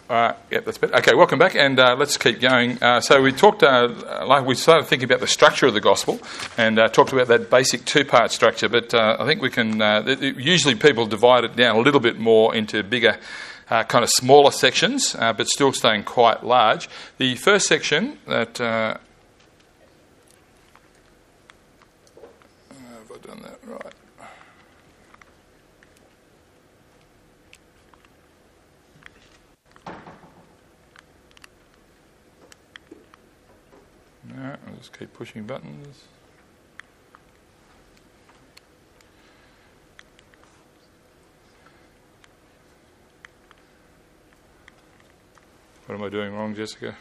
That's better. Okay, welcome back, and let's keep going. So we talked, we started thinking about the structure of the gospel, and talked about that basic two-part structure. But I think we can. Usually, people divide it down a little bit more into bigger, kind of smaller sections, but still staying quite large. The first section that. Have I done that right? No, I'll just keep pushing buttons. What am I doing wrong, Jessica?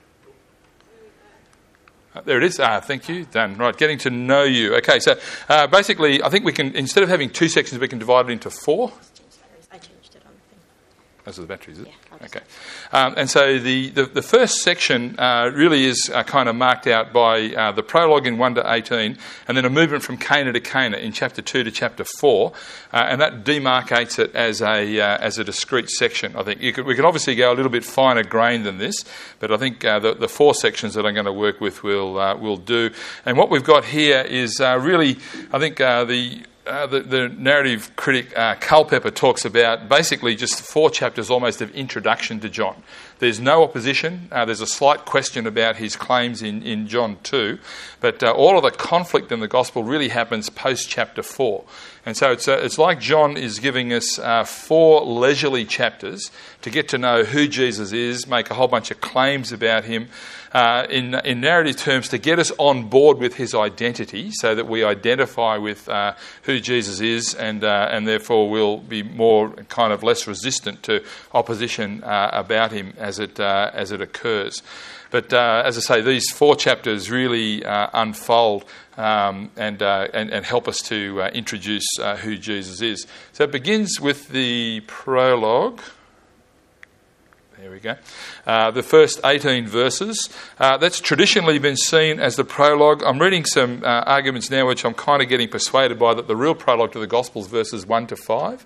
There it is. Thank you. Done. Right, getting to know you. Okay, so basically, I think we can, instead of having two sections, we can divide it into four. I changed it on the thing. Those are the batteries, is it? Yeah. Okay. And so the first section really is kind of marked out by the prologue in 1 to 18, and then a movement from Cana to Cana in chapter 2 to chapter 4, and that demarcates it as a discrete section. I think we can obviously go a little bit finer grained than this, but I think the four sections that I'm going to work with will do. And what we've got here is really, I think the narrative critic Culpeper talks about basically just 4 chapters almost of introduction to John. There's no opposition. There's a slight question about his claims in John 2, but all of the conflict in the gospel really happens post chapter 4. And so it's like John is giving us 4 leisurely chapters to get to know who Jesus is, make a whole bunch of claims about him, in narrative terms, to get us on board with his identity, so that we identify with who Jesus is, and therefore will be more kind of less resistant to opposition about him as it occurs. But as I say, these 4 chapters really unfold and help us to introduce who Jesus is. So it begins with the prologue. There we go. The first 18 verses. That's traditionally been seen as the prologue. I'm reading some arguments now which I'm kind of getting persuaded by, that the real prologue to the Gospels verses 1 to 5.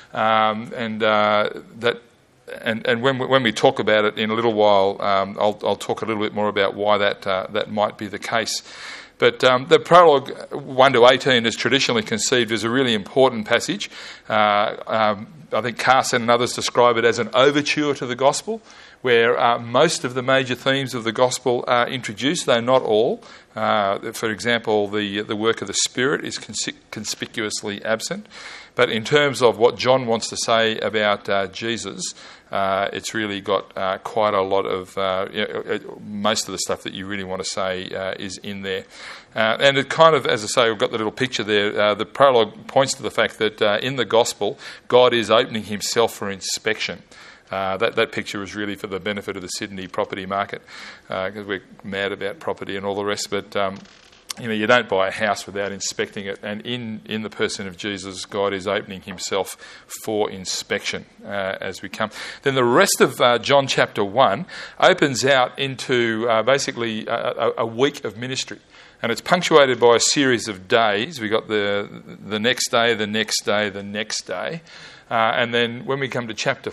And when we talk about it in a little while, I'll talk a little bit more about why that might be the case. But the prologue 1 to 18 is traditionally conceived as a really important passage. I think Carson and others describe it as an overture to the gospel, where most of the major themes of the gospel are introduced, though not all. For example, the work of the Spirit is conspicuously absent. But in terms of what John wants to say about Jesus, it's really got quite a lot of... most of the stuff that you really want to say is in there. And it kind of, as I say, I've got the little picture there. The prologue points to the fact that in the gospel, God is opening himself for inspection. That picture is really for the benefit of the Sydney property market, because we're mad about property and all the rest. But you don't buy a house without inspecting it. And in the person of Jesus, God is opening himself for inspection as we come. Then the rest of John chapter 1 opens out into basically a week of ministry. And it's punctuated by a series of days. We've got the next day, the next day, the next day. And then when we come to chapter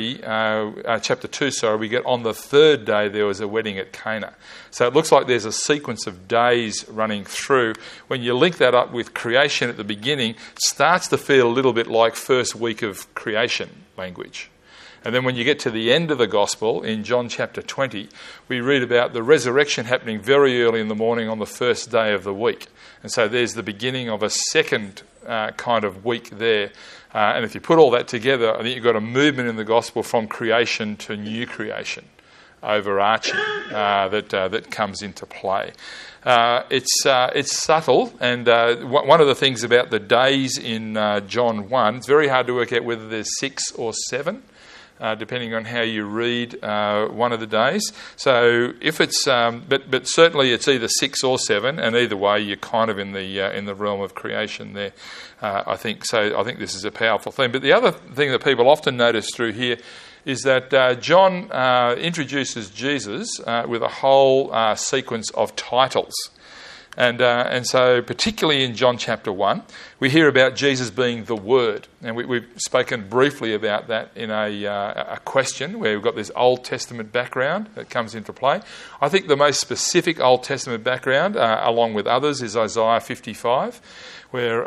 2, we get on the third day there was a wedding at Cana. So it looks like there's a sequence of days running through. When you link that up with creation at the beginning, it starts to feel a little bit like first week of creation language. And then when you get to the end of the gospel, in John chapter 20, we read about the resurrection happening very early in the morning on the first day of the week. And so there's the beginning of a second kind of week there. And if you put all that together, I think you've got a movement in the gospel from creation to new creation, overarching, that comes into play. It's subtle, and one of the things about the days in John 1, it's very hard to work out whether there's 6 or 7. Depending on how you read one of the days. So if it's, but certainly it's either 6 or 7, and either way you're kind of in the realm of creation there. I think so. I think this is a powerful theme. But the other thing that people often notice through here is that John introduces Jesus with a whole sequence of titles. And so particularly in John chapter 1, we hear about Jesus being the Word. And we've spoken briefly about that in a question where we've got this Old Testament background that comes into play. I think the most specific Old Testament background, along with others, is Isaiah 55, where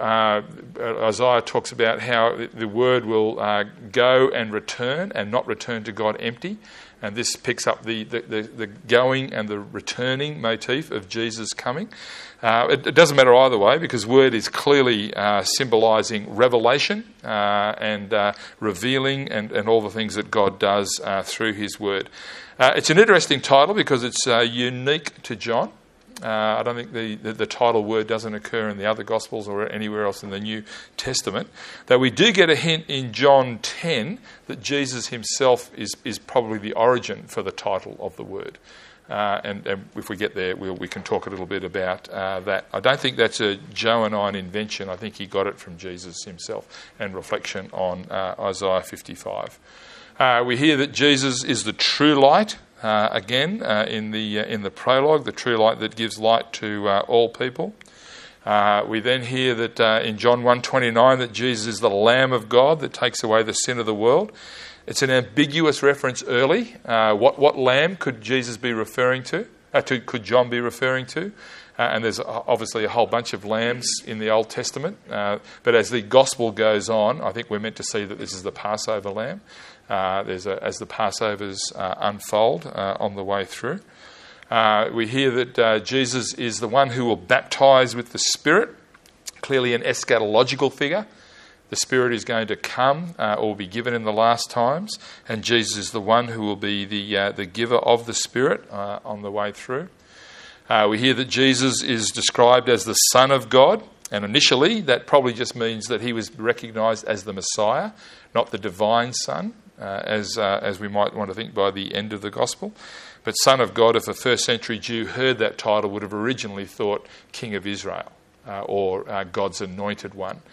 Isaiah talks about how the Word will go and return and not return to God empty. And this picks up the going and the returning motif of Jesus coming. It doesn't matter either way, because Word is clearly symbolising revelation and revealing and all the things that God does through his Word. It's an interesting title because it's unique to John. I don't think the title Word doesn't occur in the other Gospels or anywhere else in the New Testament. Though we do get a hint in John 10 that Jesus himself is probably the origin for the title of the Word. And if we get there, we can talk a little bit about that. I don't think that's a Johannine invention. I think he got it from Jesus himself and reflection on Isaiah 55. We hear that Jesus is the true light. Again, in the prologue, the true light that gives light to all people. We then hear that in John 1:29 that Jesus is the Lamb of God that takes away the sin of the world. It's an ambiguous reference early. What lamb could Jesus be referring to? Could John be referring to? And there's obviously a whole bunch of lambs in the Old Testament. But as the Gospel goes on, I think we're meant to see that this is the Passover lamb. As the Passovers unfold on the way through. We hear that Jesus is the one who will baptise with the Spirit, clearly an eschatological figure. The Spirit is going to come or will be given in the last times, and Jesus is the one who will be the giver of the Spirit on the way through. We hear that Jesus is described as the Son of God, and initially that probably just means that he was recognised as the Messiah, not the divine Son. As we might want to think by the end of the Gospel. But Son of God, if a first century Jew heard that title, would have originally thought King of Israel or God's anointed one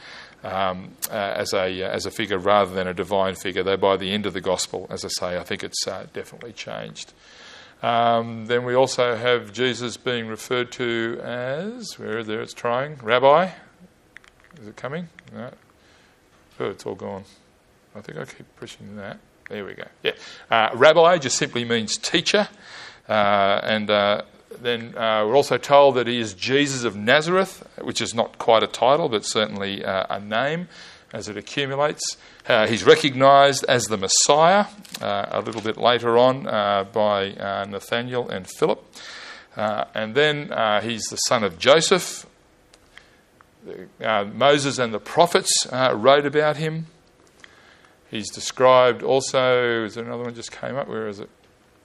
as a figure rather than a divine figure. Though by the end of the Gospel, as I say, I think it's definitely changed. Then we also have Jesus being referred to as, there it's trying, Rabbi. Is it coming? No. Oh, it's all gone. I think I keep pushing that. There we go. Yeah, Rabbi just simply means teacher. And then we're also told that he is Jesus of Nazareth, which is not quite a title, but certainly a name as it accumulates. He's recognised as the Messiah a little bit later on by Nathaniel and Philip. And then he's the son of Joseph. Moses and the prophets wrote about him. He's described also, is there another one just came up? Where is it?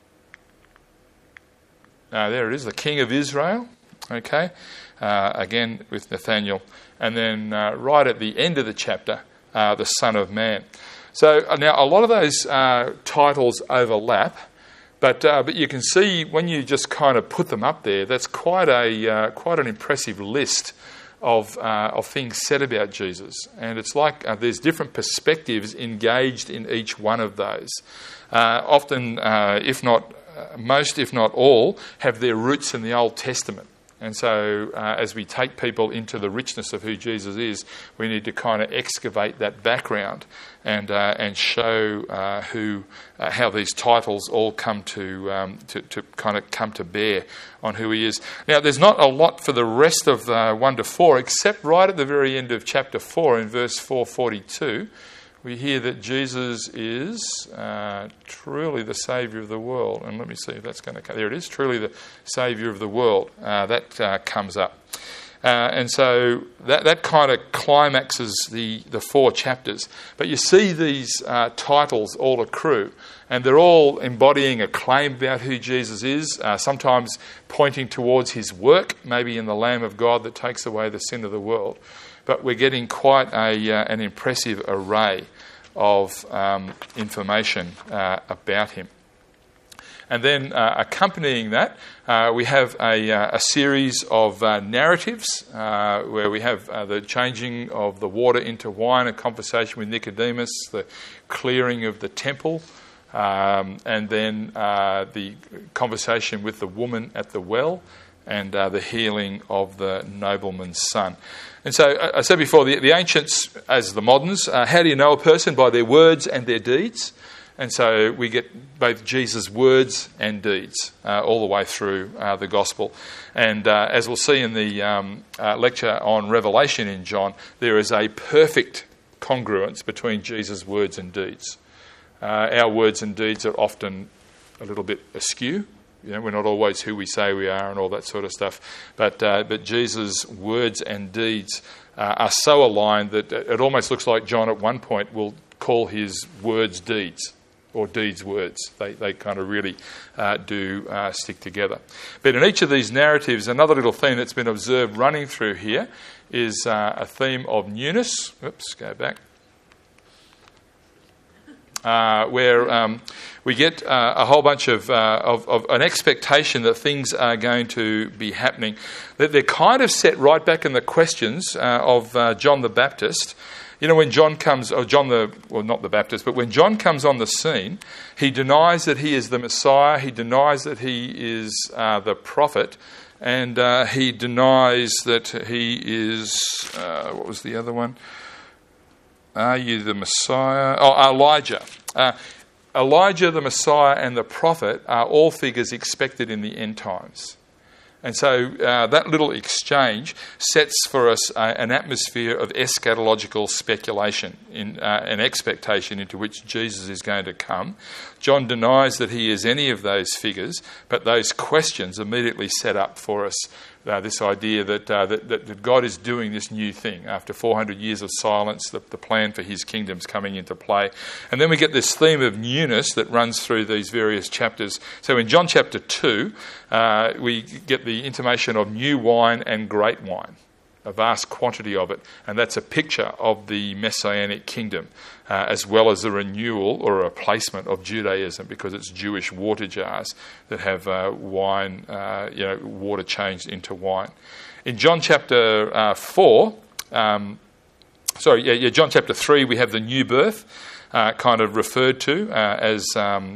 There it is, the King of Israel. Okay, again with Nathaniel. And then right at the end of the chapter, the Son of Man. So now a lot of those titles overlap, but you can see when you just kind of put them up there, that's quite an impressive list of things said about Jesus. And it's like there's different perspectives engaged in each one of those. Often, if not most, if not all, have their roots in the Old Testament. And so as we take people into the richness of who Jesus is, we need to kind of excavate that background and show how these titles all come to kind of come to bear on who he is. Now, there's not a lot for the rest of 1 to 4, except right at the very end of chapter 4 in verse 442, we hear that Jesus is truly the Saviour of the world. And let me see if that's going to come. There it is, truly the Saviour of the world. That comes up. And so that kind of climaxes the 4 chapters. But you see these titles all accrue, and they're all embodying a claim about who Jesus is, sometimes pointing towards his work, maybe in the Lamb of God that takes away the sin of the world. But we're getting quite an impressive array of information about him. And then accompanying that, we have a series of narratives where we have the changing of the water into wine, a conversation with Nicodemus, the clearing of the temple, and then the conversation with the woman at the well, and the healing of the nobleman's son. And so I said before, the ancients, as the moderns, how do you know a person? By their words and their deeds. And so we get both Jesus' words and deeds all the way through the gospel. And as we'll see in the lecture on Revelation in John, there is a perfect congruence between Jesus' words and deeds. Our words and deeds are often a little bit askew. We're not always who we say we are and all that sort of stuff. But Jesus' words and deeds are so aligned that it almost looks like John at one point will call his words deeds, or deeds words. They kind of really do stick together. But in each of these narratives, another little theme that's been observed running through here is a theme of newness. Oops, go back. Where we get a whole bunch of an expectation that things are going to be happening. That they're kind of set right back in the questions of John the Baptist. When John comes, when John comes on the scene, he denies that he is the Messiah, he denies that he is the prophet, and he denies that he is, what was the other one? Are you the Messiah? Elijah. Elijah, the Messiah, and the prophet are all figures expected in the end times. And so that little exchange sets for us an atmosphere of eschatological speculation, an expectation into which Jesus is going to come. John denies that he is any of those figures, but those questions immediately set up for us this idea that God is doing this new thing. After 400 years of silence, the plan for his kingdom's coming into play. And then we get this theme of newness that runs through these various chapters. So in John chapter 2, we get the intimation of new wine and great wine, a vast quantity of it. And that's a picture of the Messianic kingdom, as well as a renewal or a replacement of Judaism, because it's Jewish water jars that have wine, water changed into wine. In John chapter John chapter 3, we have the new birth kind of referred to as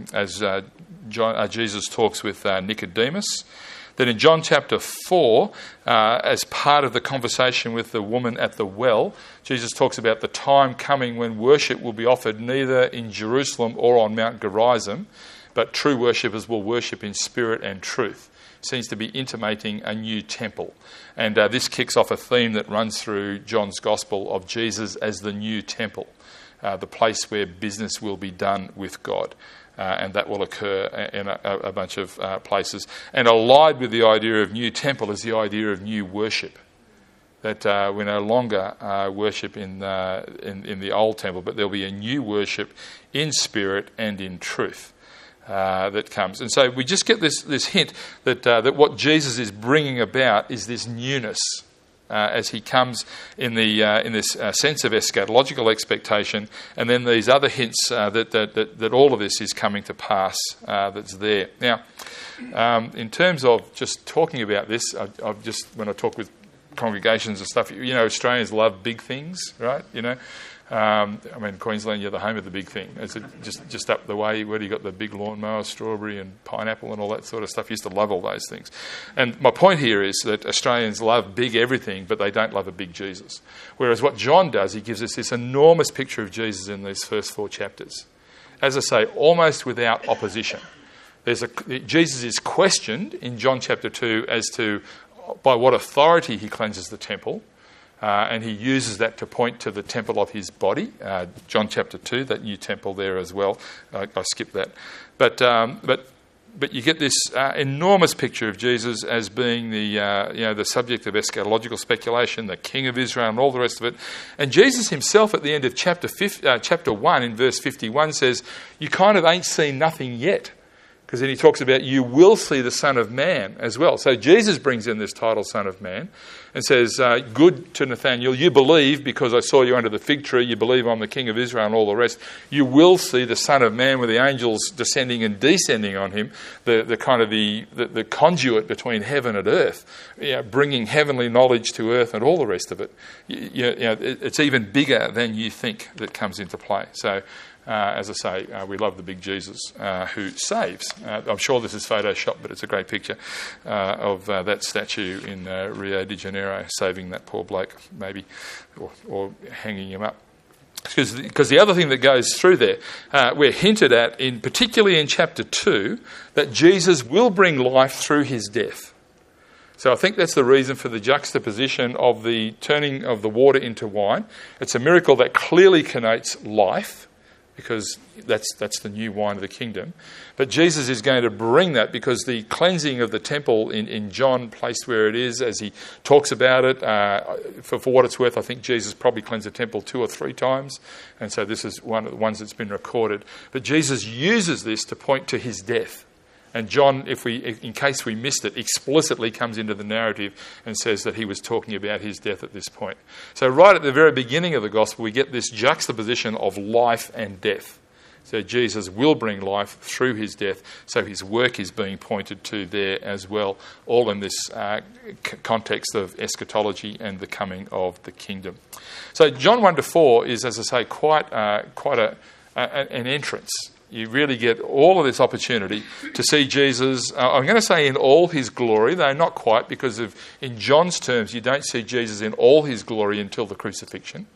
Jesus talks with Nicodemus. Then in John chapter 4, as part of the conversation with the woman at the well, Jesus talks about the time coming when worship will be offered neither in Jerusalem or on Mount Gerizim, but true worshippers will worship in spirit and truth. Seems to be intimating a new temple. And this kicks off a theme that runs through John's Gospel of Jesus as the new temple, the place where business will be done with God. And that will occur in a bunch of places. And allied with the idea of new temple is the idea of new worship. That we no longer worship in the old temple, but there'll be a new worship in spirit and in truth that comes. And so we just get this hint that what Jesus is bringing about is this newness. As he comes in this sense of eschatological expectation, and then these other hints that all of this is coming to pass that's there. Now, in terms of just talking about this, I've just, when I talk with congregations and stuff, Australians love big things, right? Queensland, you're the home of the big thing. It's just up the way where you got the big lawnmower, strawberry and pineapple and all that sort of stuff. You used to love all those things. And my point here is that Australians love big everything, but they don't love a big Jesus. Whereas what John does, he gives us this enormous picture of Jesus in these first 4 chapters. As I say, almost without opposition. Jesus is questioned in John chapter 2 as to by what authority he cleanses the temple. And he uses that to point to the temple of his body. John chapter 2, that new temple there as well. I skipped that. But you get this enormous picture of Jesus as being the subject of eschatological speculation, the King of Israel and all the rest of it. And Jesus himself at the end of chapter 1 in verse 51 says, you kind of ain't seen nothing yet. Because then he talks about you will see the Son of Man as well. So Jesus brings in this title, Son of Man, and says, good to Nathanael, you believe because I saw you under the fig tree, you believe I'm the King of Israel and all the rest. You will see the Son of Man with the angels descending and descending on him, the conduit between heaven and earth, bringing heavenly knowledge to earth and all the rest of it. It's even bigger than you think that comes into play. So As I say, we love the big Jesus who saves. I'm sure this is Photoshopped, but it's a great picture of that statue in Rio de Janeiro saving that poor bloke, maybe, or hanging him up. Because the other thing that goes through there, we're hinted at, particularly in chapter 2, that Jesus will bring life through his death. So I think that's the reason for the juxtaposition of the turning of the water into wine. It's a miracle that clearly connotes life, because that's the new wine of the kingdom. But Jesus is going to bring that because the cleansing of the temple in John, placed where it is, as he talks about it, for what it's worth, I think Jesus probably cleansed the temple 2 or 3 times. And so this is one of the ones that's been recorded. But Jesus uses this to point to his death. And John, in case we missed it, explicitly comes into the narrative and says that he was talking about his death at this point. So right at the very beginning of the gospel, we get this juxtaposition of life and death. So Jesus will bring life through his death, so his work is being pointed to there as well, all in this context of eschatology and the coming of the kingdom. So John 1-4 is, as I say, quite an entrance. You really get all of this opportunity to see Jesus, I'm going to say in all his glory, though not quite, because in John's terms, you don't see Jesus in all his glory until the crucifixion.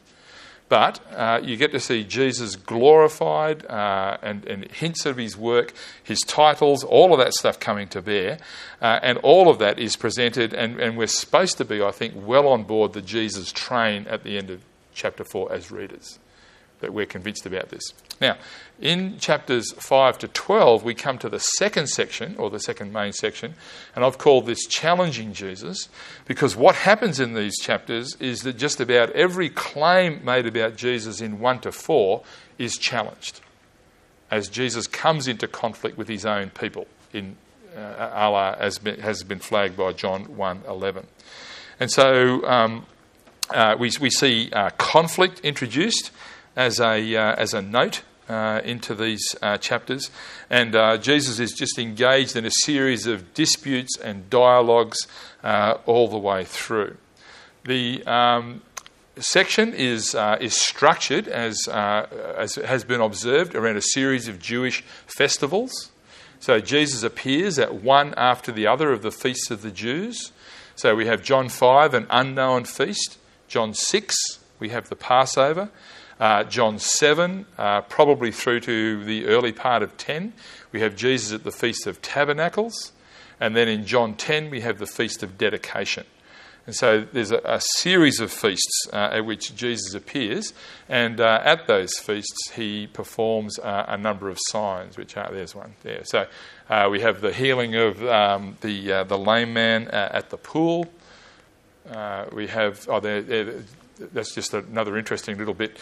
But you get to see Jesus glorified and hints of his work, his titles, all of that stuff coming to bear. And all of that is presented, and we're supposed to be, I think, well on board the Jesus train at the end of chapter 4 as readers, that we're convinced about this. Now, in chapters 5-12, we come to the second section, or the second main section, and I've called this Challenging Jesus, because what happens in these chapters is that just about every claim made about Jesus in 1-4 is challenged, as Jesus comes into conflict with his own people, as has been flagged by John 1:11. And so we see conflict introduced as a note into these chapters, and Jesus is just engaged in a series of disputes and dialogues all the way through. The section is structured as has been observed around a series of Jewish festivals. So Jesus appears at one after the other of the feasts of the Jews. So we have John 5, an unknown feast. John 6, we have the Passover. John 7, probably through to the early part of 10, we have Jesus at the Feast of Tabernacles. And then in John 10, we have the Feast of Dedication. And so there's a series of feasts at which Jesus appears. And at those feasts, he performs a number of signs, which there's one there. So we have the healing of the lame man at the pool. We have... that's just another interesting little bit.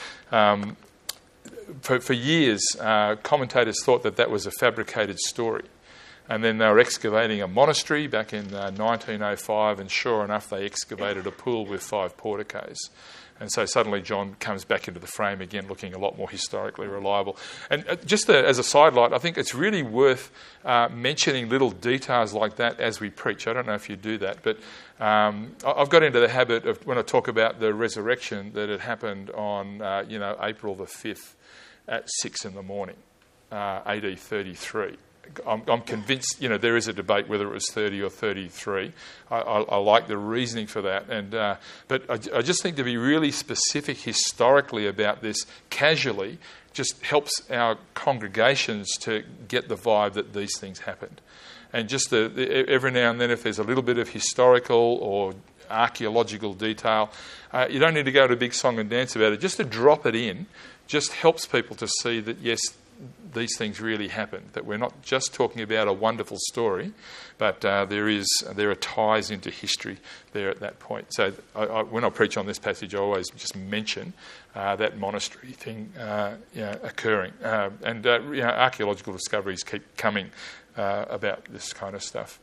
For years, commentators thought that was a fabricated story. And then they were excavating a monastery back in 1905, and sure enough, they excavated a pool with 5 porticos. And so suddenly John comes back into the frame again, looking a lot more historically reliable. And just as a sidelight, I think it's really worth mentioning little details like that as we preach. I don't know if you do that, but I've got into the habit of, when I talk about the resurrection, that it happened on April the 5th at 6 in the morning, AD 33. I'm convinced, there is a debate whether it was 30 or 33. I like the reasoning for that, but I just think to be really specific historically about this casually just helps our congregations to get the vibe that these things happened. And just every now and then, if there's a little bit of historical or archaeological detail, you don't need to go to a big song and dance about it. Just to drop it in just helps people to see that, yes, these things really happened, that we're not just talking about a wonderful story, but there are ties into history there at that point. So when I preach on this passage, I always just mention that monastery thing occurring. And archaeological discoveries keep coming about this kind of stuff.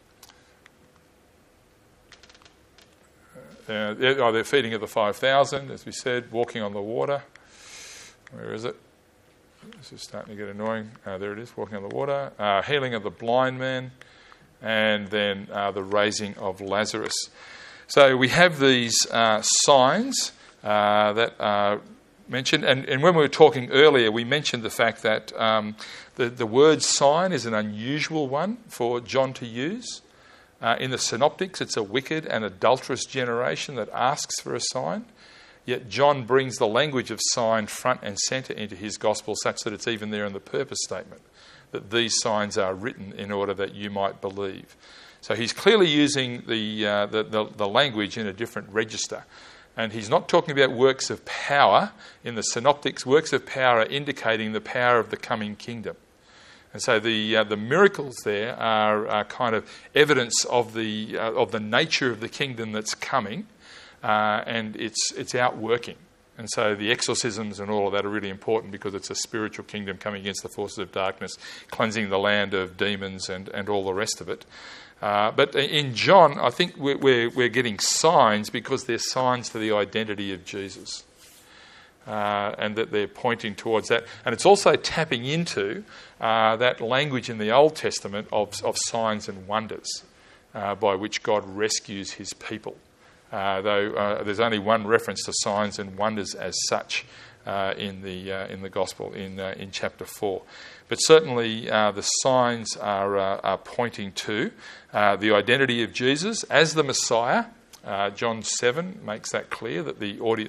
They're feeding of the 5,000, as we said, walking on the water. Where is it? This is starting to get annoying. There it is, walking on the water. Healing of the blind man, and then the raising of Lazarus. So we have these signs that are mentioned. And when we were talking earlier, we mentioned the fact that the word sign is an unusual one for John to use. In the Synoptics, it's a wicked and adulterous generation that asks for a sign. Yet John brings the language of sign front and centre into his gospel, such that it's even there in the purpose statement, that these signs are written in order that you might believe. So he's clearly using the language in a different register. And he's not talking about works of power. In the Synoptics, works of power are indicating the power of the coming kingdom. And so the miracles there are kind of evidence of the nature of the kingdom that's coming, and it's outworking. And so the exorcisms and all of that are really important because it's a spiritual kingdom coming against the forces of darkness, cleansing the land of demons and all the rest of it. But in John, I think we're getting signs because they're signs to the identity of Jesus. And that they're pointing towards that. And it's also tapping into that language in the Old Testament of signs and wonders by which God rescues his people. Though there's only one reference to signs and wonders as such in the Gospel in chapter 4. But certainly the signs are pointing to the identity of Jesus as the Messiah. John 7 makes that clear, that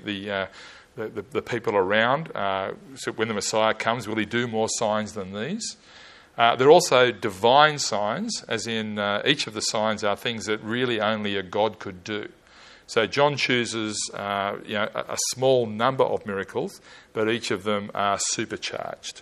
the people around, so when the Messiah comes, will he do more signs than these? There are also divine signs, as in each of the signs are things that really only a God could do. So John chooses a small number of miracles, but each of them are supercharged.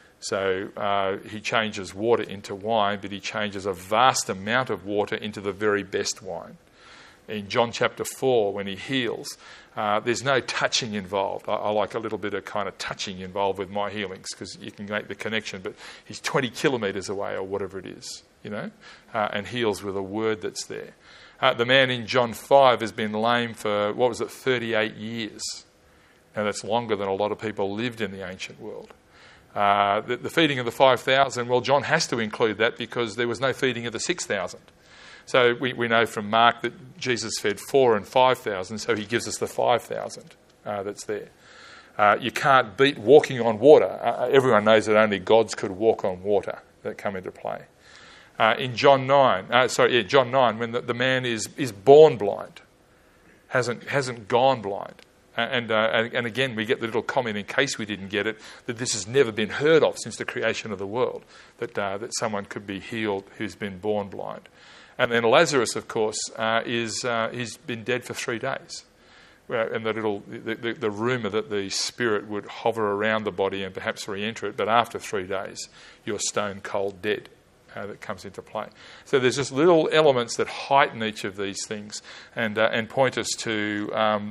So he changes water into wine, but he changes a vast amount of water into the very best wine. In John chapter 4, when he heals, there's no touching involved. I like a little bit of kind of touching involved with my healings because you can make the connection, but he's 20 kilometres away or whatever it is, and heals with a word that's there. The man in John 5 has been lame for, 38 years. Now that's longer than a lot of people lived in the ancient world. The feeding of the 5,000, well, John has to include that because there was no feeding of the 6,000. So we know from Mark that Jesus fed 4,000 and 5,000, so he gives us the 5,000 that's there. You can't beat walking on water. Everyone knows that only gods could walk on water that come into play. In John 9, when the man is born blind, hasn't gone blind. And again, we get the little comment, in case we didn't get it, that this has never been heard of since the creation of the world, that someone could be healed who's been born blind. And then Lazarus, of course, he's been dead for 3 days. And the rumour that the spirit would hover around the body and perhaps re-enter it, but after 3 days, you're stone cold dead. That comes into play. So there's just little elements that heighten each of these things and point us to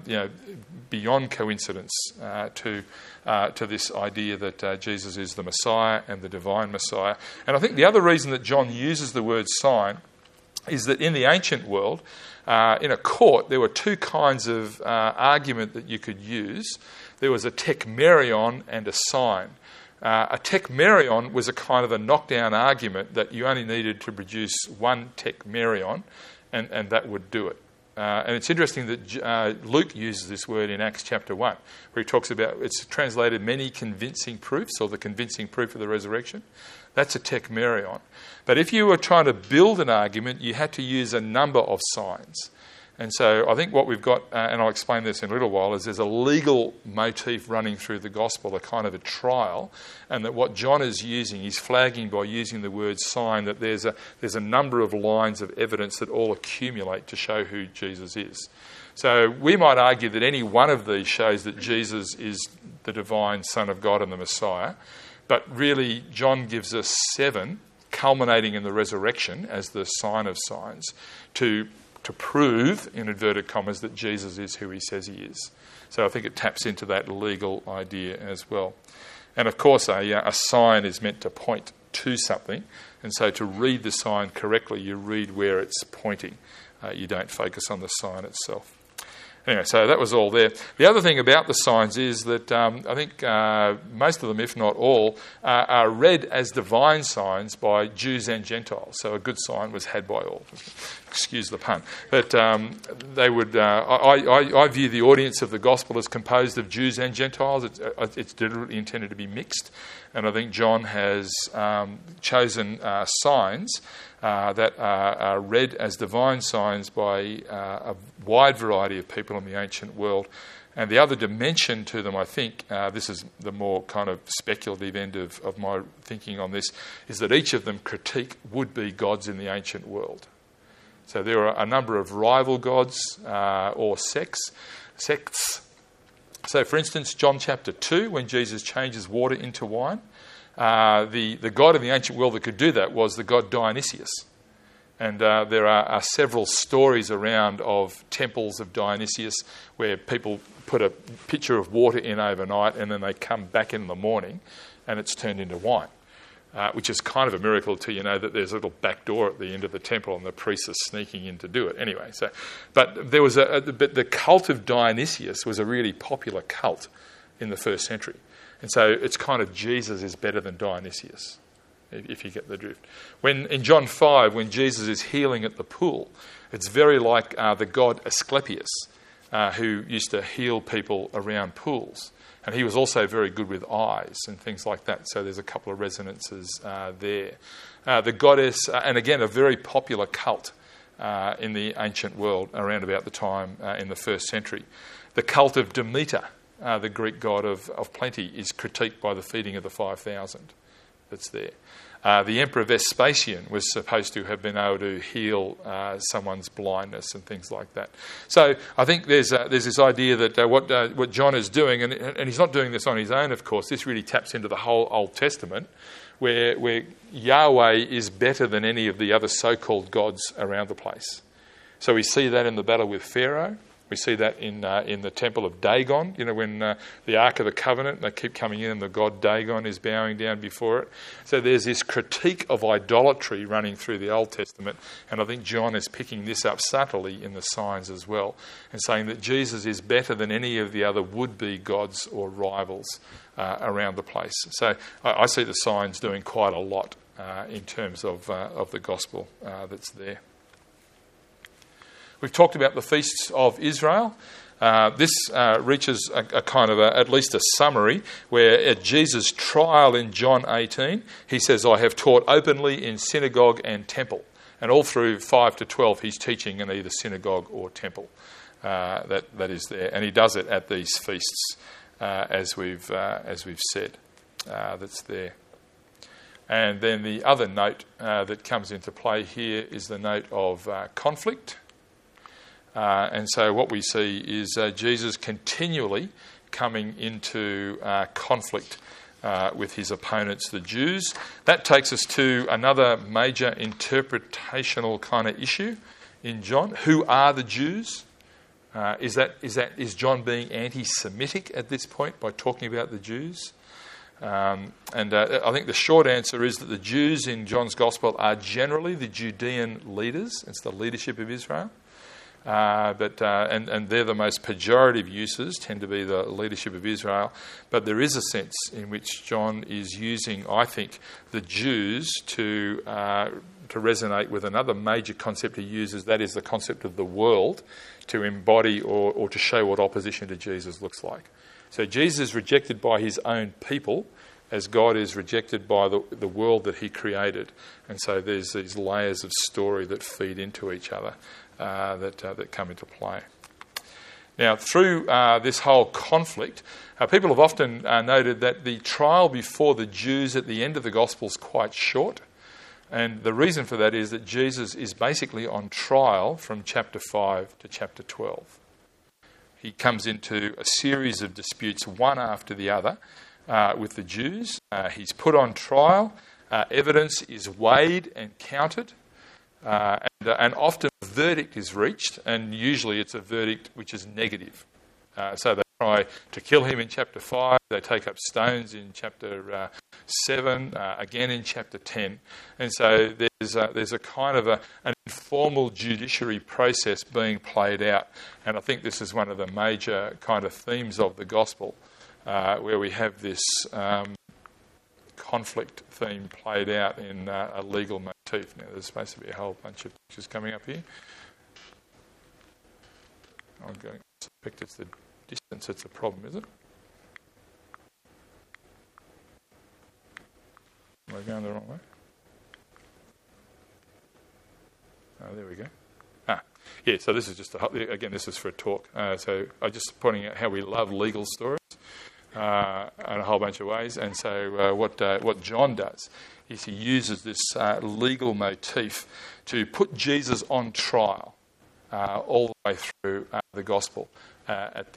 beyond coincidence to this idea that Jesus is the Messiah and the divine Messiah. And I think the other reason that John uses the word sign is that in the ancient world, in a court, there were two kinds of argument that you could use. There was a tekmerion and a sign. A tekmerion was a kind of a knockdown argument that you only needed to produce one tekmerion and that would do it. And it's interesting that Luke uses this word in Acts chapter 1, where he talks about, it's translated many convincing proofs, or the convincing proof of the resurrection. That's a tekmerion. But if you were trying to build an argument, you had to use a number of signs. And so I think what we've got, and I'll explain this in a little while, is there's a legal motif running through the gospel, a kind of a trial, and that what John is using, he's flagging by using the word sign, that there's a number of lines of evidence that all accumulate to show who Jesus is. So we might argue that any one of these shows that Jesus is the divine Son of God and the Messiah, but really John gives us 7, culminating in the resurrection as the sign of signs, to prove, in inverted commas, that Jesus is who he says he is. So I think it taps into that legal idea as well. And of course, a sign is meant to point to something, and so to read the sign correctly, you read where it's pointing. You don't focus on the sign itself. Anyway, so that was all there. The other thing about the signs is that I think most of them, if not all, are read as divine signs by Jews and Gentiles. So a good sign was had by all. Excuse the pun. But they would. I view the audience of the gospel as composed of Jews and Gentiles. It's deliberately intended to be mixed. And I think John has chosen signs that are read as divine signs by a wide variety of people in the ancient world. And the other dimension to them, I think, this is the more kind of speculative end of my thinking on this, is that each of them critique would-be gods in the ancient world. So there are a number of rival gods or sects. So, for instance, John chapter 2, when Jesus changes water into wine, the god of the ancient world that could do that was the god Dionysius. And there are several stories around of temples of Dionysius where people put a pitcher of water in overnight and then they come back in the morning and it's turned into wine, which is kind of a miracle till you know that there's a little back door at the end of the temple and the priests are sneaking in to do it. Anyway, but there was but the cult of Dionysius was a really popular cult in the first century. And so it's kind of Jesus is better than Dionysius, if you get the drift. In John 5, when Jesus is healing at the pool, it's very like the god Asclepius, who used to heal people around pools. And he was also very good with eyes and things like that. So there's a couple of resonances there. The goddess, and again, a very popular cult in the ancient world around about the time in the first century. The cult of Demeter, the Greek god of plenty, is critiqued by the feeding of the 5,000 that's there. The Emperor Vespasian was supposed to have been able to heal someone's blindness and things like that. So I think there's this idea that what John is doing, and he's not doing this on his own, of course, this really taps into the whole Old Testament, where Yahweh is better than any of the other so-called gods around the place. So we see that in the battle with Pharaoh. We see that in the temple of Dagon, when the Ark of the Covenant, they keep coming in and the god Dagon is bowing down before it. So there's this critique of idolatry running through the Old Testament, and I think John is picking this up subtly in the signs as well, and saying that Jesus is better than any of the other would-be gods or rivals around the place. So I see the signs doing quite a lot in terms of the gospel that's there. We've talked about the feasts of Israel. This reaches a kind of at least a summary where at Jesus' trial in John 18, he says, I have taught openly in synagogue and temple. And all through 5 to 12, he's teaching in either synagogue or temple. That is there. And he does it at these feasts, as we've said, that's there. And then the other note that comes into play here is the note of conflict. And so what we see is Jesus continually coming into conflict with his opponents, the Jews. That takes us to another major interpretational kind of issue in John. Who are the Jews? Is John being anti-Semitic at this point by talking about the Jews? I think the short answer is that the Jews in John's Gospel are generally the Judean leaders. It's the leadership of Israel. But they're the most pejorative uses, tend to be the leadership of Israel. But there is a sense in which John is using, I think, the Jews to resonate with another major concept he uses, that is the concept of the world, to embody or to show what opposition to Jesus looks like. So Jesus is rejected by his own people as God is rejected by the world that he created. And so there's these layers of story that feed into each other. That come into play. Now, through this whole conflict, people have often noted that the trial before the Jews at the end of the Gospel is quite short. And the reason for that is that Jesus is basically on trial from chapter 5 to chapter 12. He comes into a series of disputes, one after the other, with the Jews. He's put on trial. Evidence is weighed and counted. And often a verdict is reached, and usually it's a verdict which is negative. So they try to kill him in chapter 5, they take up stones in chapter 7, again in chapter 10. And so there's a kind of an informal judiciary process being played out. And I think this is one of the major kind of themes of the gospel, where we have this conflict theme played out in a legal motif. Now, there's supposed to be a whole bunch of pictures coming up here. I suspect it's the distance that's a problem, is it? Am I going the wrong way? Oh, there we go. Yeah, so this is just, again, this is for a talk. So I'm just pointing out how we love legal stories in a whole bunch of ways. And so what John does is he uses this legal motif to put Jesus on trial all the way through the gospel at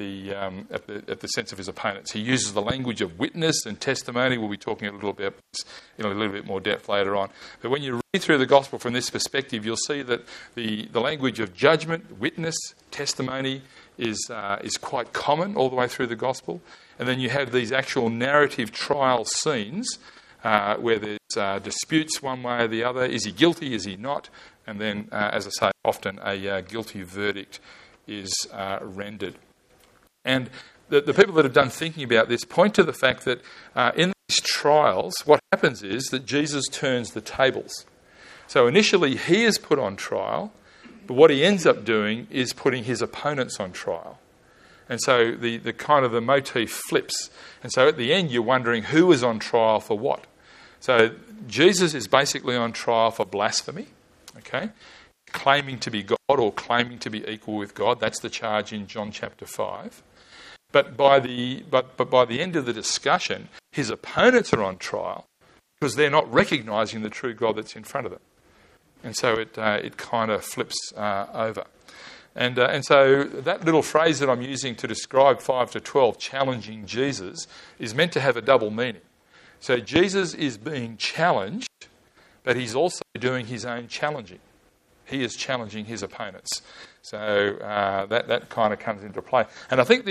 the sense of his opponents. He uses the language of witness and testimony. We'll be talking a little bit in a little bit more depth later on. But when you read through the gospel from this perspective, you'll see that the language of judgment, witness, testimony is quite common all the way through the gospel. And then you have these actual narrative trial scenes where there's disputes one way or the other. Is he guilty? Is he not? And then, as I say, often a guilty verdict is rendered. And the people that have done thinking about this point to the fact that in these trials, what happens is that Jesus turns the tables. So initially he is put on trial, but what he ends up doing is putting his opponents on trial. And so the kind of the motif flips. And so at the end you're wondering who is on trial for what. So Jesus is basically on trial for blasphemy, okay? Claiming to be God or claiming to be equal with God. That's the charge in John chapter 5. But by the end of the discussion, his opponents are on trial because they're not recognising the true God that's in front of them. And so it kind of flips over. And so that little phrase that I'm using to describe 5 to 12, challenging Jesus, is meant to have a double meaning. So Jesus is being challenged, but he's also doing his own challenging. He is challenging his opponents. So that kind of comes into play. And I think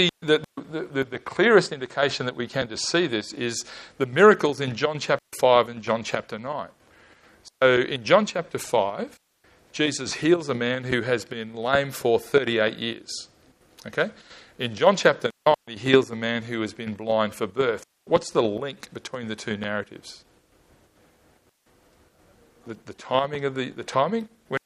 the clearest indication that we can to see this is the miracles in John chapter 5 and John chapter 9. So in John chapter 5, Jesus heals a man who has been lame for 38 years. Okay? In John chapter 9, he heals a man who has been blind for birth. What's the link between the two narratives? The timing of the timing? When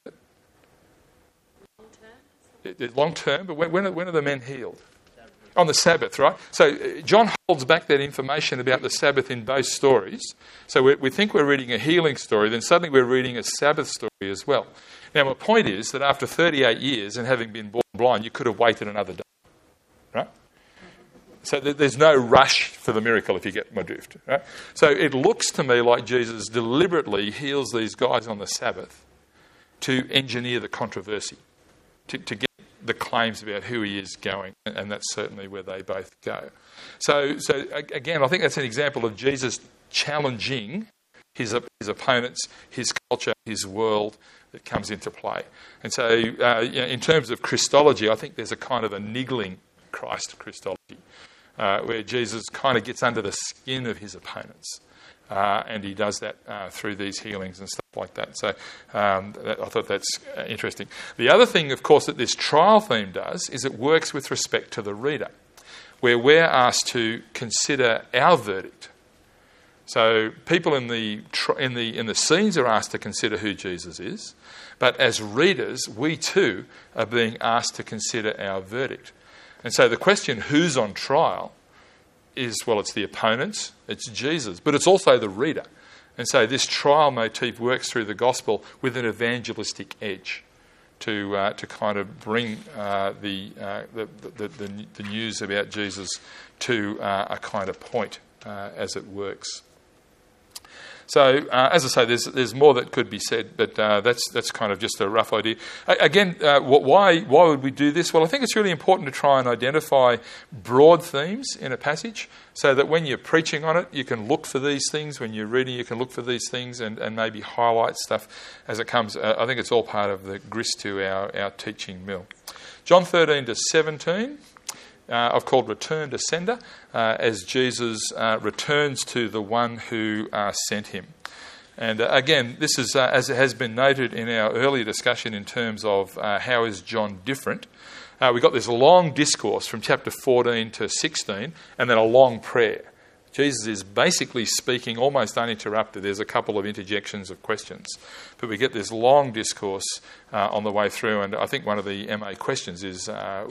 long term, but when are the men healed? On the Sabbath, right? So John holds back that information about the Sabbath in both stories. So we think we're reading a healing story, then suddenly we're reading a Sabbath story as well. Now, my point is that after 38 years and having been born blind, you could have waited another day, right? So there's no rush for the miracle, if you get my drift, right? So it looks to me like Jesus deliberately heals these guys on the Sabbath to engineer the controversy, to get the claims about who he is going, and that's certainly where they both go. So again, I think that's an example of Jesus challenging his opponents, his culture, his world that comes into play. And so in terms of Christology, I think there's a kind of a niggling Christ Christology, where Jesus kind of gets under the skin of his opponents. And he does that through these healings and stuff like that. So I thought that's interesting. The other thing, of course, that this trial theme does is it works with respect to the reader, where we're asked to consider our verdict. So people in the scenes are asked to consider who Jesus is, but as readers, we too are being asked to consider our verdict. And so the question, who's on trial, is, well, it's the opponents, it's Jesus, but it's also the reader. And so this trial motif works through the gospel with an evangelistic edge to kind of bring the news about Jesus to a kind of point as it works. So, as I say, there's more that could be said, but that's kind of just a rough idea. Again, why would we do this? Well, I think it's really important to try and identify broad themes in a passage so that when you're preaching on it, you can look for these things. When you're reading, you can look for these things and maybe highlight stuff as it comes. I think it's all part of the grist to our teaching mill. John 13 to 17. I've called Return to Sender, as Jesus returns to the one who sent him. And again, this is, as it has been noted in our earlier discussion in terms of how is John different, we've got this long discourse from chapter 14 to 16 and then a long prayer. Jesus is basically speaking almost uninterrupted. There's a couple of interjections of questions. But we get this long discourse on the way through, and I think one of the MA questions is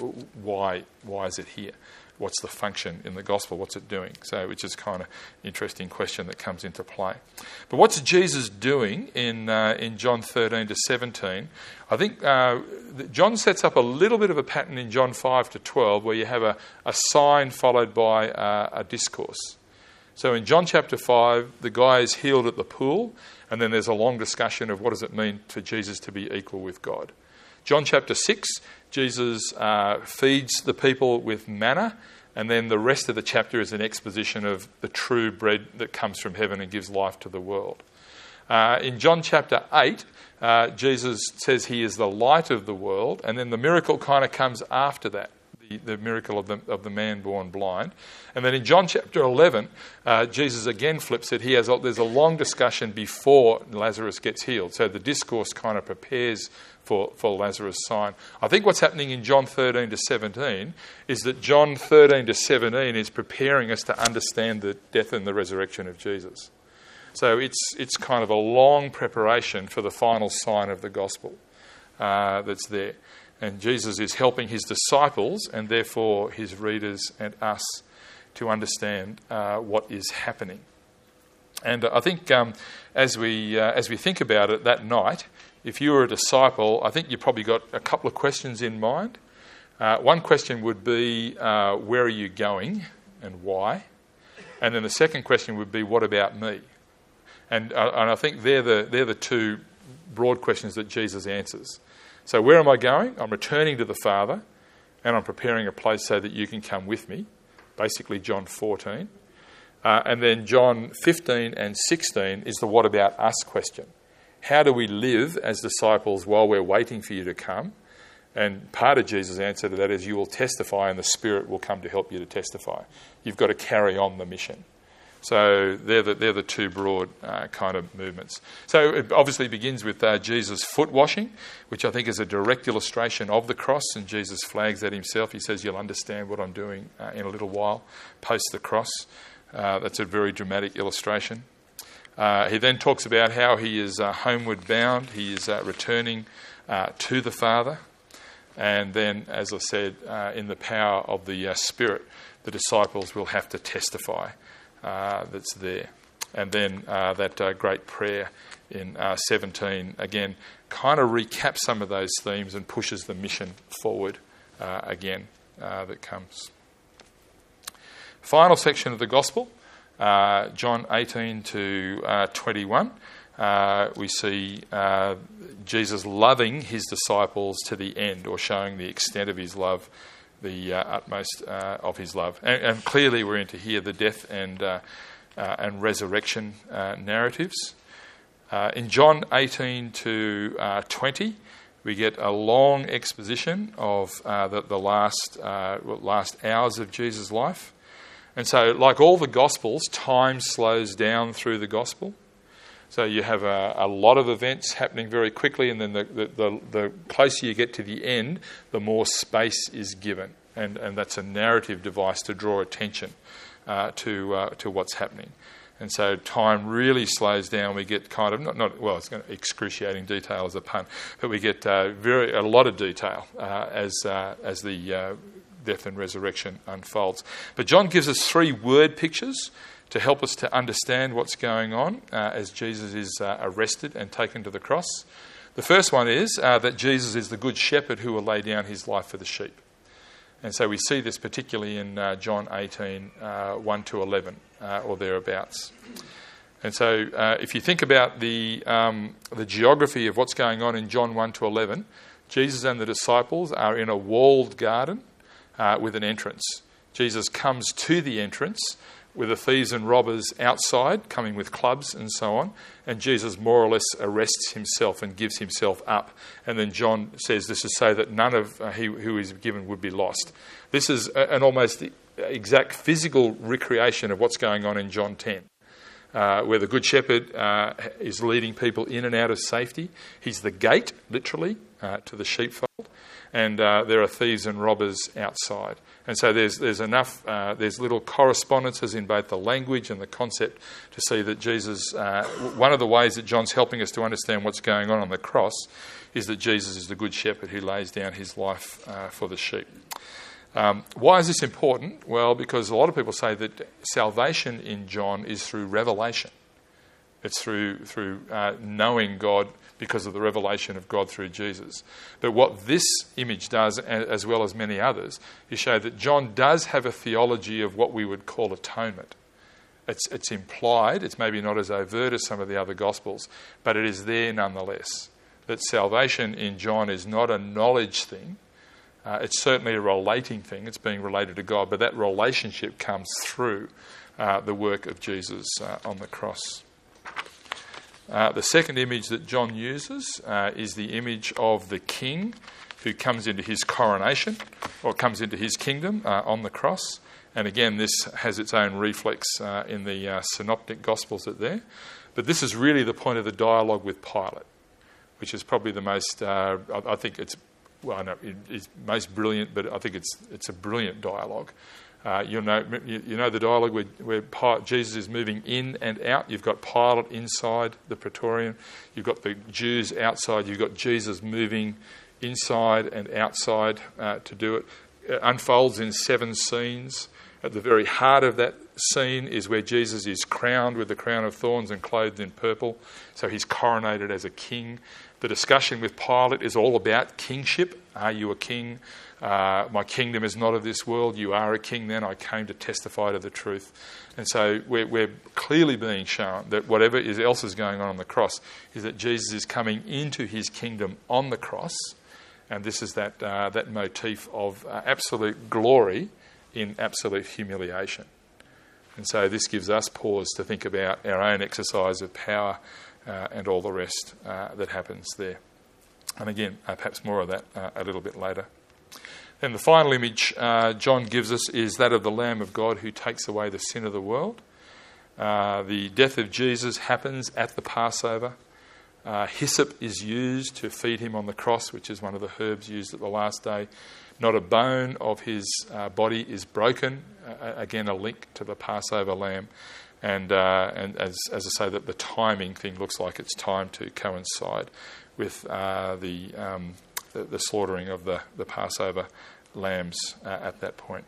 why is it here? What's the function in the gospel? What's it doing? So, which is kind of an interesting question that comes into play. But what's Jesus doing in John 13 to 17? I think John sets up a little bit of a pattern in John 5 to 12 where you have a sign followed by a discourse. So in John chapter 5, the guy is healed at the pool, and then there's a long discussion of what does it mean for Jesus to be equal with God. John chapter 6, Jesus feeds the people with manna, and then the rest of the chapter is an exposition of the true bread that comes from heaven and gives life to the world. In John chapter 8, Jesus says he is the light of the world, and then the miracle kind of comes after that, the miracle of the man born blind. And then in John chapter 11, Jesus again flips it. There's a long discussion before Lazarus gets healed. So the discourse kind of prepares for Lazarus' sign. I think what's happening in John 13 to 17 is that John 13 to 17 is preparing us to understand the death and the resurrection of Jesus. So it's kind of a long preparation for the final sign of the gospel that's there. And Jesus is helping his disciples and therefore his readers and us to understand what is happening. And I think as we think about it that night, if you were a disciple, I think you probably got a couple of questions in mind. One question would be, where are you going and why? And then the second question would be, what about me? And I think they're the two broad questions that Jesus answers. So where am I going? I'm returning to the Father, and I'm preparing a place so that you can come with me. Basically John 14. And then John 15 and 16 is the what about us question. How do we live as disciples while we're waiting for you to come? And part of Jesus' answer to that is you will testify and the Spirit will come to help you to testify. You've got to carry on the mission. So they're the two broad kind of movements. So it obviously begins with Jesus' foot washing, which I think is a direct illustration of the cross, and Jesus flags that himself. He says, you'll understand what I'm doing in a little while, post the cross. That's a very dramatic illustration. He then talks about how he is homeward bound. He is returning to the Father. And then, as I said, in the power of the Spirit, the disciples will have to testify that's there. And then that great prayer in 17, again, kind of recaps some of those themes and pushes the mission forward again that comes. Final section of the Gospel, John 18 to 21. We see Jesus loving his disciples to the end, or showing the extent of his love, the utmost of his love. And clearly we're into here the death and resurrection narratives. In John 18 to 20, we get a long exposition of the last hours of Jesus' life. And so, like all the Gospels, time slows down through the Gospel. So you have a lot of events happening very quickly, and then the closer you get to the end, the more space is given. And that's a narrative device to draw attention to what's happening. And so time really slows down. We get kind of, it's going to excruciating detail as a pun, but we get a lot of detail as the death and resurrection unfolds. But John gives us 3 word pictures to help us to understand what's going on as Jesus is arrested and taken to the cross. The first one is that Jesus is the good shepherd who will lay down his life for the sheep. And so we see this particularly in John 18, 1 to 11, or thereabouts. And so if you think about the geography of what's going on in John 1 to 11, Jesus and the disciples are in a walled garden with an entrance. Jesus comes to the entrance with the thieves and robbers outside, coming with clubs and so on, and Jesus more or less arrests himself and gives himself up. And then John says this is so that none of who is given would be lost. This is an almost exact physical recreation of what's going on in John 10. where the Good Shepherd is leading people in and out of safety. He's the gate, literally, to the sheepfold. And there are thieves and robbers outside. And so there's enough, there's little correspondences in both the language and the concept to see that Jesus, one of the ways that John's helping us to understand what's going on the cross is that Jesus is the Good Shepherd who lays down his life for the sheep. Why is this important? Well, because a lot of people say that salvation in John is through revelation. It's through knowing God because of the revelation of God through Jesus. But what this image does, as well as many others, is show that John does have a theology of what we would call atonement. It's implied, it's maybe not as overt as some of the other Gospels, but it is there nonetheless. That salvation in John is not a knowledge thing. It's certainly a relating thing. It's being related to God, but that relationship comes through the work of Jesus on the cross. The second image that John uses is the image of the king who comes into his coronation or comes into his kingdom on the cross. And again, this has its own reflex in the synoptic Gospels that are there. But this is really the point of the dialogue with Pilate, which is probably the most, I think it's, well, I know it's most brilliant, but I think it's a brilliant dialogue. You know the dialogue where Jesus is moving in and out. You've got Pilate inside the Praetorium. You've got the Jews outside. You've got Jesus moving inside and outside to do it. It unfolds in 7 scenes. At the very heart of that scene is where Jesus is crowned with the crown of thorns and clothed in purple. So he's coronated as a king. The discussion with Pilate is all about kingship. Are you a king? My kingdom is not of this world. You are a king then. I came to testify to the truth. And so we're clearly being shown that whatever else is going on the cross is that Jesus is coming into his kingdom on the cross. And this is that motif of absolute glory in absolute humiliation. And so this gives us pause to think about our own exercise of power and all the rest that happens there. And again, perhaps more of that a little bit later. Then the final image John gives us is that of the Lamb of God who takes away the sin of the world. The death of Jesus happens at the Passover. Hyssop is used to feed him on the cross, which is one of the herbs used at the last day. Not a bone of his body is broken. Again, a link to the Passover lamb. And as I say, that the timing thing looks like it's time to coincide with the slaughtering of the Passover lambs at that point.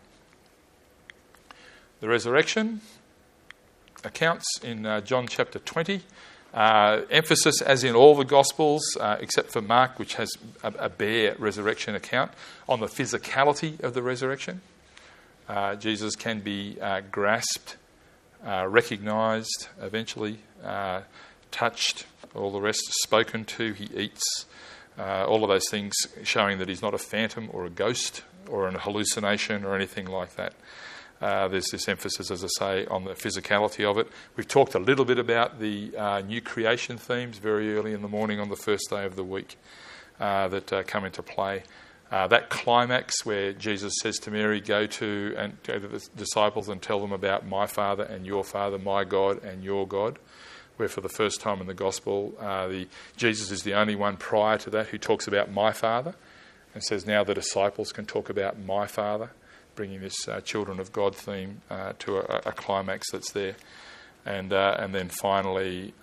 The resurrection accounts in John chapter 20. Emphasis, as in all the Gospels, except for Mark, which has a bare resurrection account, on the physicality of the resurrection. Jesus can be grasped, recognised, eventually touched, all the rest spoken to, he eats. All of those things showing that he's not a phantom or a ghost or an hallucination or anything like that. There's this emphasis, as I say, on the physicality of it. We've talked a little bit about the new creation themes very early in the morning on the first day of the week that come into play. That climax where Jesus says to Mary, go to the disciples and tell them about my Father and your Father, my God and your God, where for the first time in the Gospel, Jesus is the only one prior to that who talks about my Father and says now the disciples can talk about my Father, bringing this children of God theme to a climax that's there. And then finally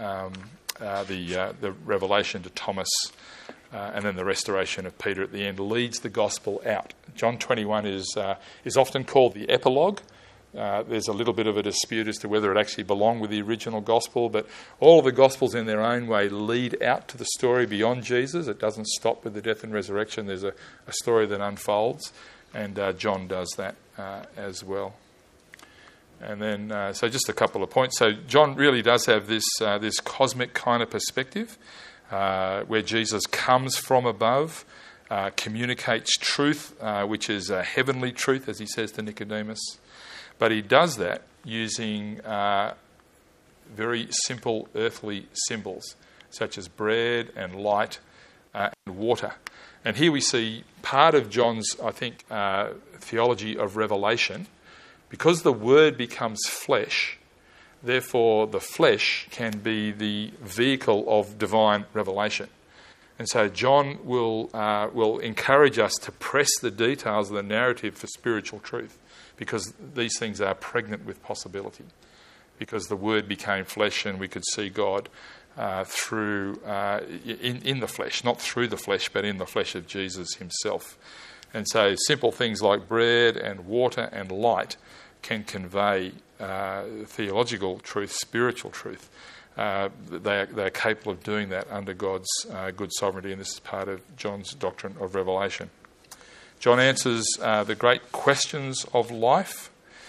the revelation to Thomas and then the restoration of Peter at the end leads the Gospel out. John 21 is often called the epilogue. There's a little bit of a dispute as to whether it actually belonged with the original Gospel, but all of the Gospels in their own way lead out to the story beyond Jesus. It doesn't stop with the death and resurrection. There's a story that unfolds, and John does that as well. And then, so just a couple of points. So John really does have this cosmic kind of perspective where Jesus comes from above, communicates truth, which is a heavenly truth, as he says to Nicodemus. But he does that using very simple earthly symbols, such as bread and light and water. And here we see part of John's, I think, theology of revelation. Because the Word becomes flesh, Therefore, the flesh can be the vehicle of divine revelation. And so John will encourage us to press the details of the narrative for spiritual truth, because these things are pregnant with possibility. Because the Word became flesh and we could see God in the flesh, not through the flesh, but in the flesh of Jesus himself. And so simple things like bread and water and light can convey theological truth, spiritual truth. They're capable of doing that under God's good sovereignty, and this is part of John's doctrine of revelation. John answers the great questions of life.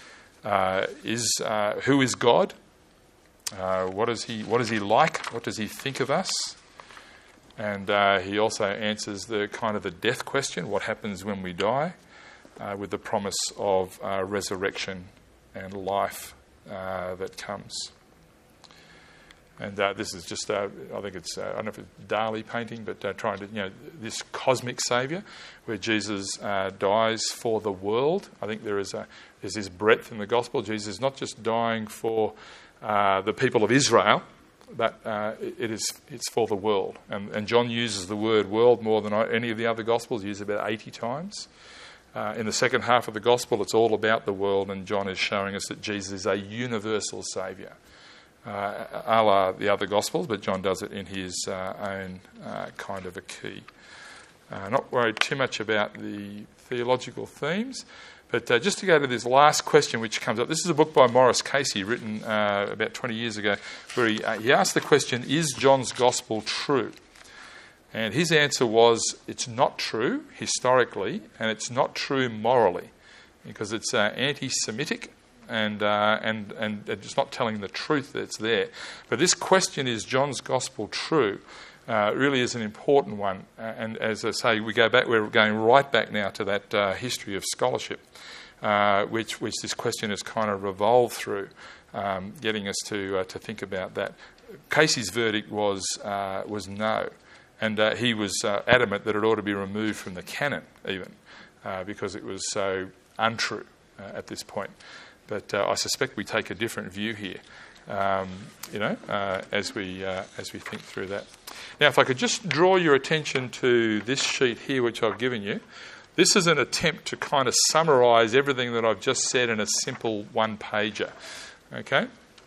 Who is God? What is he like? What does he think of us? And he also answers the death question: what happens when we die? With the promise of resurrection and life that comes. And this is just, I think it's, I don't know if it's Dali painting, but trying to, this cosmic saviour, where Jesus dies for the world. I think there's this breadth in the gospel. Jesus is not just dying for the people of Israel, but it's for the world. And John uses the word world more than any of the other gospels. He uses it about 80 times. In the second half of the gospel, it's all about the world, and John is showing us that Jesus is a universal saviour. A la the other Gospels, but John does it in his own kind of a key. Not worried too much about the theological themes, but just to go to this last question which comes up. This is a book by Morris Casey, written about 20 years ago, where he asked the question, is John's Gospel true? And his answer was, it's not true historically, and it's not true morally, because it's anti-Semitic, and it's not telling the truth that's there. But this question, is John's Gospel true, really is an important one. And as I say, we're going right back now to that history of scholarship, which this question has kind of revolved through, getting us to think about that. Casey's verdict was no, and he was adamant that it ought to be removed from the canon, even because it was so untrue at this point. But I suspect we take a different view here, as we think through that. Now, if I could just draw your attention to this sheet here, which I've given you. This is an attempt to kind of summarise everything that I've just said in a simple one-pager. Okay?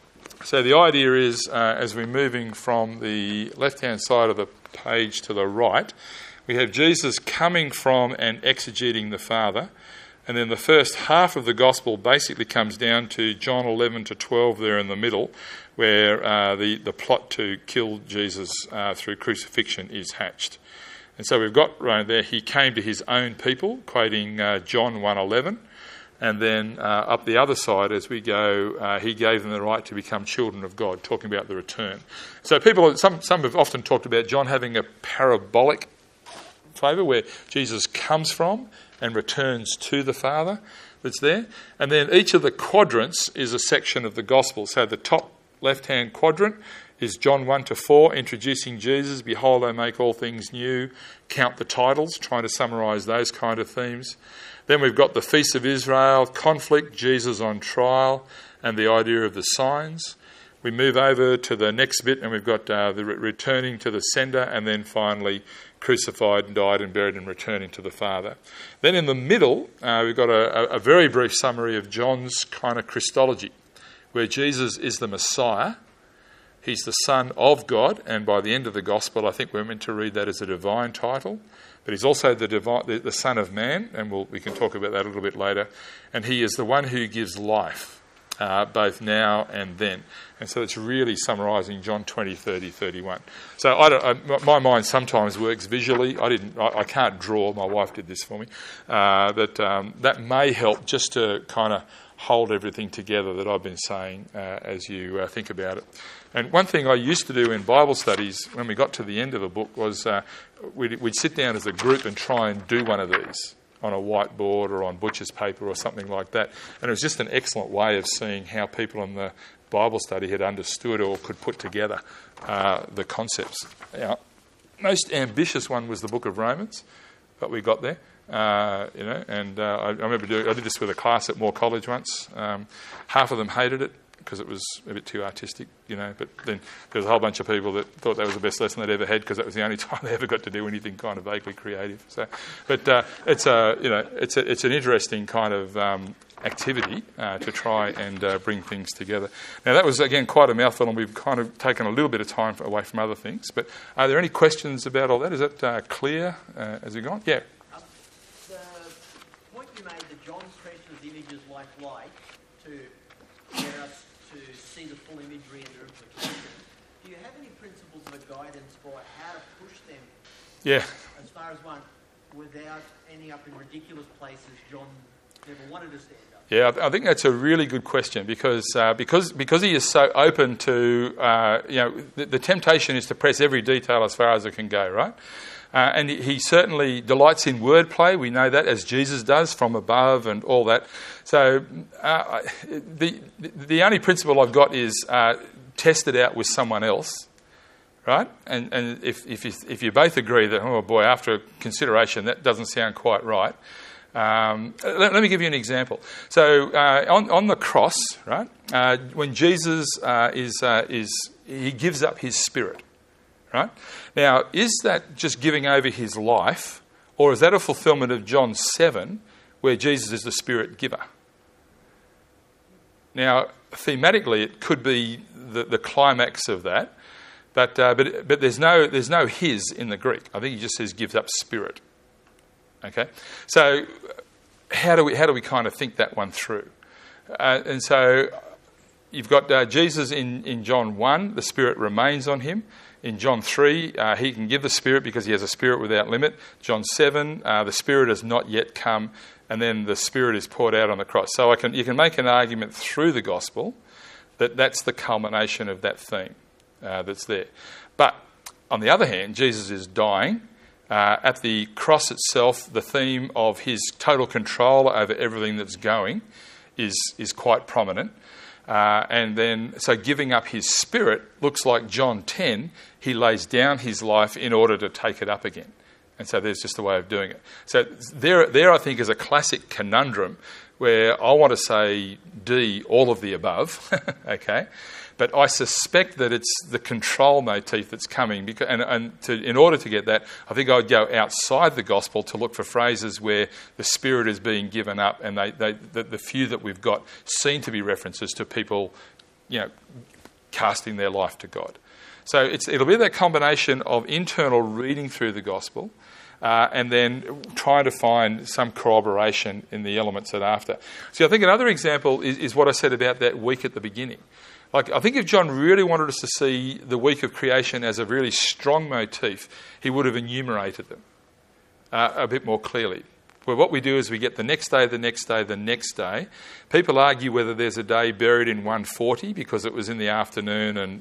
So the idea is, as we're moving from the left-hand side of the page to the right, we have Jesus coming from and exegeting the Father. And then the first half of the Gospel basically comes down to John 11 to 12 there in the middle, where the plot to kill Jesus through crucifixion is hatched. And so we've got right there, he came to his own people, quoting John 1:11. And then up the other side as we go, he gave them the right to become children of God, talking about the return. So some have often talked about John having a parabolic flavour, where Jesus comes from and returns to the Father that's there. And then each of the quadrants is a section of the Gospel. So the top left-hand quadrant is John 1 to 4, introducing Jesus. Behold, I make all things new. Count the titles, trying to summarise those kind of themes. Then we've got the Feast of Israel, conflict, Jesus on trial, and the idea of the signs. We move over to the next bit, and we've got the returning to the sender, and then finally crucified and died and buried and returning to the Father. Then in the middle, we've got a very brief summary of John's kind of Christology, where Jesus is the Messiah. He's the Son of God, and by the end of the Gospel, I think we're meant to read that as a divine title. But he's also the Son of Man, and we can talk about that a little bit later. And he is the one who gives life, both now and then. And so it's really summarising John 20, 30, 31. So my mind sometimes works visually. I can't draw. My wife did this for me. But that may help just to kind of hold everything together that I've been saying as you think about it. And one thing I used to do in Bible studies when we got to the end of a book was we'd sit down as a group and try and do one of these on a whiteboard or on butcher's paper or something like that. And it was just an excellent way of seeing how people in the Bible study had understood or could put together the concepts. Now, most ambitious one was the book of Romans, but we got there. And I remember I did this with a class at Moore College once. Half of them hated it, because it was a bit too artistic, but then there was a whole bunch of people that thought that was the best lesson they'd ever had because that was the only time they ever got to do anything kind of vaguely creative. So, but it's an interesting kind of activity to try and bring things together. Now that was again quite a mouthful, and we've kind of taken a little bit of time away from other things. But are there any questions about all that? Is that clear as we've gone? Yeah. The point you made that John stretches images like light to get us to see the full imagery and their implications. Do you have any principles of a guidance for how to push them? Yeah. As far as one, without ending up in ridiculous places John never wanted to stand up? Yeah, I think that's a really good question because he is so open to the temptation is to press every detail as far as it can go, right? And he certainly delights in wordplay. We know that, as Jesus does, from above and all that. So the only principle I've got is test it out with someone else, right? And if you both agree that, oh boy, after consideration, that doesn't sound quite right. Let me give you an example. So on the cross, right, when Jesus he gives up his spirit, right? Now, is that just giving over his life, or is that a fulfillment of John 7, where Jesus is the spirit giver? Now, thematically, it could be the climax of that, but there's no his in the Greek. I think he just says gives up spirit. Okay, so how do we kind of think that one through? And so you've got Jesus in John 1, the Spirit remains on him. In John 3, he can give the Spirit because he has a Spirit without limit. John 7, the Spirit has not yet come, and then the Spirit is poured out on the cross. So you can make an argument through the Gospel that that's the culmination of that theme that's there. But on the other hand, Jesus is dying. At the cross itself, the theme of his total control over everything that's going is quite prominent. And then, so giving up his spirit looks like John 10, he lays down his life in order to take it up again. And so there's just a way of doing it. So there I think is a classic conundrum where I want to say D, all of the above, okay? But I suspect that it's the control motif that's coming. Because, in order to get that, I think I'd go outside the gospel to look for phrases where the Spirit is being given up, and the few that we've got seem to be references to people, casting their life to God. So it'll be that combination of internal reading through the gospel, and then trying to find some corroboration in the elements that after. See, I think another example is what I said about that week at the beginning. Like, I think if John really wanted us to see the week of creation as a really strong motif, he would have enumerated them a bit more clearly. Well, what we do is we get the next day, the next day, the next day. People argue whether there's a day buried in 140 because it was in the afternoon, and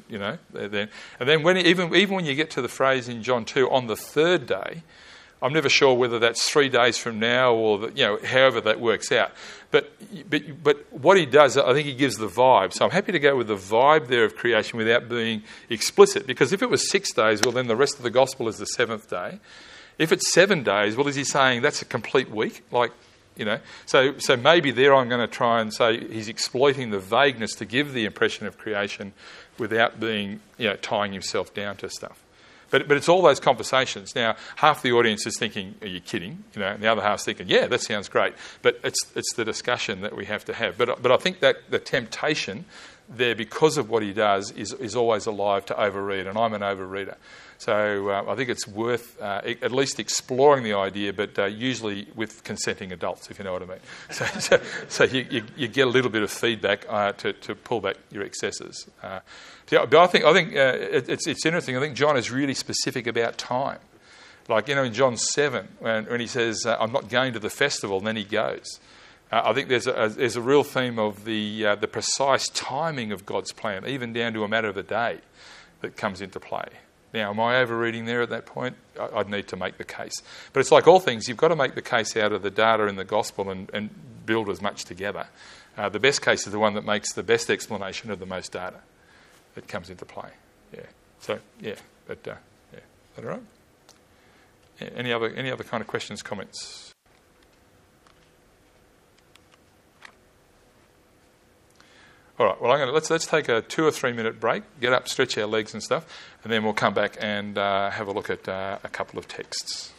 then when even when you get to the phrase in John 2 on the third day, I'm never sure whether that's 3 days from now or however that works out. But what he does, I think he gives the vibe. So I'm happy to go with the vibe there of creation without being explicit. Because if it was 6 days, well, then the rest of the gospel is the 7th day. If it's 7 days, well, is he saying that's a complete week? So maybe there I'm going to try and say he's exploiting the vagueness to give the impression of creation without being, tying himself down to stuff. But it's all those conversations. Now, half the audience is thinking, are you kidding? And the other half's thinking, yeah, that sounds great. But it's the discussion that we have to have. But I think that the temptation there, because of what he does, is always alive to overread, and I'm an overreader. So I think it's worth at least exploring the idea, but usually with consenting adults, if you know what I mean. So you get a little bit of feedback to pull back your excesses. But I think it's interesting. I think John is really specific about time. Like, in John 7, when he says, I'm not going to the festival, and then he goes. I think there's a real theme of the precise timing of God's plan, even down to a matter of a day, that comes into play. Now, am I overreading there at that point? I'd need to make the case. But it's like all things, you've got to make the case out of the data in the gospel and build as much together. The best case is the one that makes the best explanation of the most data that comes into play. Yeah. So, yeah. But, yeah. Is that all right? Yeah. Any other kind of questions, comments? All right, well, let's take a 2 or 3 minute break, get up, stretch our legs and stuff, and then we'll come back and have a look at a couple of texts.